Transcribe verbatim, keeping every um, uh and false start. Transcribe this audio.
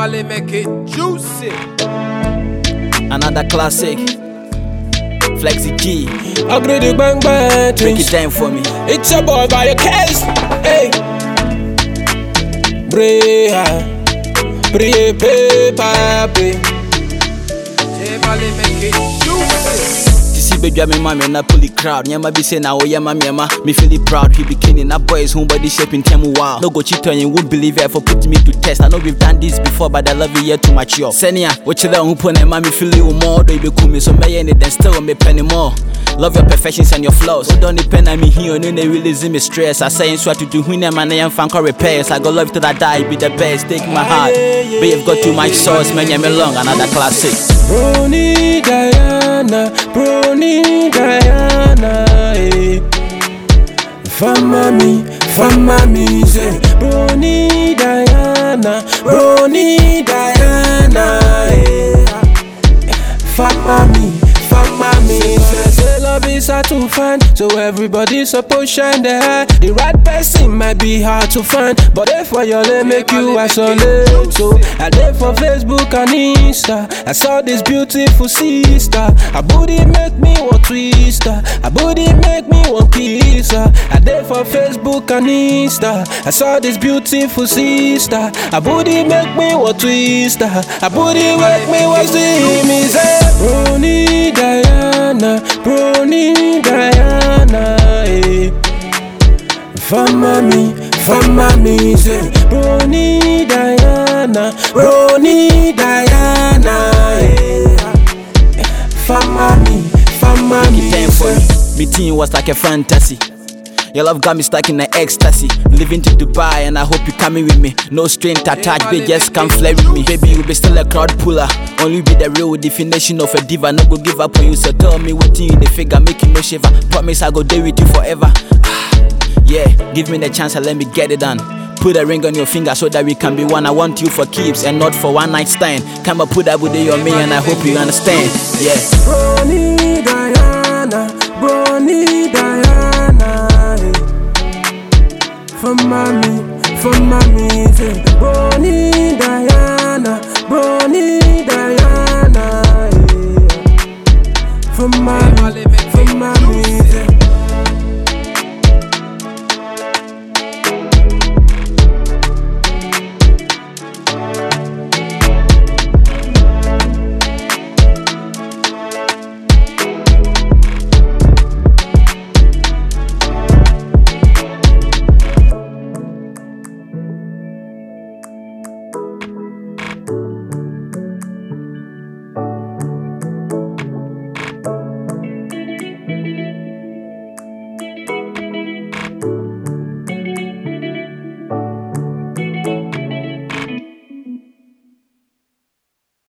J-Balvin make it juicy. Another classic. Flexi G. Upgrade the bang bang. Break it down for me. It's your boy by your case. Hey. Brea. Brea paper. J-Balvin make it juicy. Baby, I'm in my Napoli crowd. Nyama be say now, yeah, my mama. Me feel it proud. He be killing that boys home body shaping tell me wow. No go cheat on you, won't believe it for putting me to test. I know we've done this before, but I love you yet too much. Yo, Senia, what you learn who put mommy feel you more. Do you be cool me so may end then still me penny more. Love your perfections and your flaws. So don't depend on me here, no they release me stress. I say what to do when I'm an am fan repairs. I go love till I die, be the best. Take my heart, but you've got too much sauce, man. I'm long, another classic. Brony Diana, Brony Diana, eh. Famami, famami, say Brony Diana, Brony Diana, eh. Famami, famami, say love is hard to find, so everybody supposed shine their eye. The right person might be hard to find, but if for your lane make you isolate. So I live for Facebook and Insta. I saw this beautiful sister. Her booty make me want twist her. Her booty make me want kiss her. I live for Facebook and Insta. I saw this beautiful sister. Her booty make me want twist her. Her booty make me want see me say Brony Diana, Brony Diana, eh. Famami, famami, say Brony Diana, Brony Diana, eh. Famami, famami, say me teen was like a fantasy. Your love got me stuck in an ecstasy. Living to Dubai and I hope you coming with me. No string attached, baby, just come fly with me. Baby, you be still a crowd puller. Only be the real definition of a diva. No go give up on you, so tell me what you in the figure, make you no shiver. Promise I go there with you forever. Yeah, give me the chance and let me get it done. Put a ring on your finger so that we can be one. I want you for keeps and not for one night stand. Come and put that booty on me and I hope you understand. Yeah. Brony Diana, Brony Diana, eh. For mommy, for mommy, say Brony Diana.